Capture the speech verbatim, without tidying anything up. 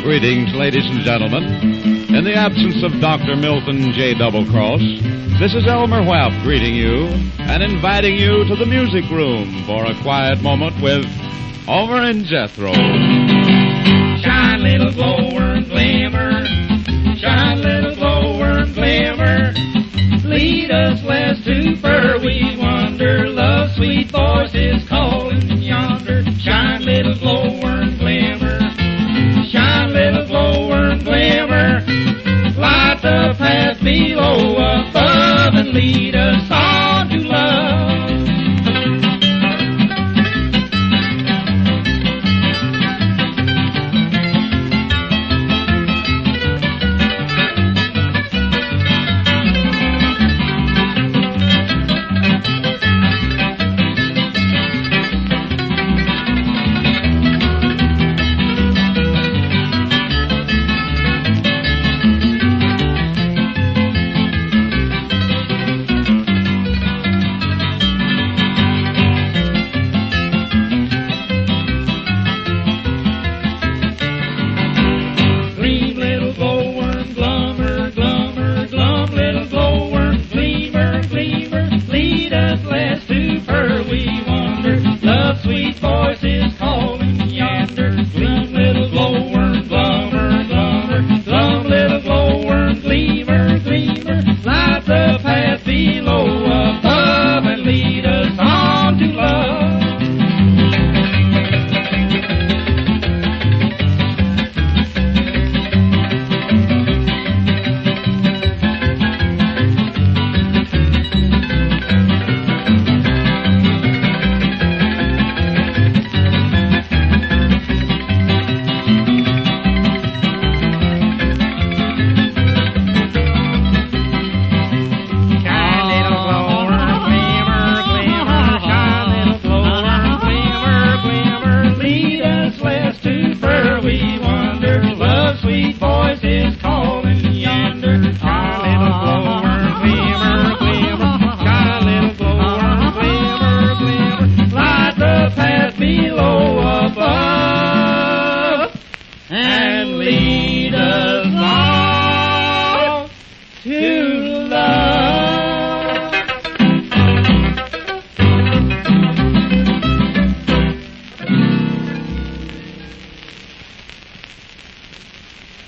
Greetings, ladies and gentlemen. In the absence of Doctor Milton J. Doublecross, this is Elmer Whap greeting you and inviting you to the music room for a quiet moment with Homer and Jethro. Shine, little glowworm glimmer. Shine, little glowworm glimmer. Lead us west to where we wander. Love's sweet voice is calling yonder. Shine, little glowworm glimmer. Shine, little glowworm glimmer. Light the path below, above, and lead us on to love. And lead us on to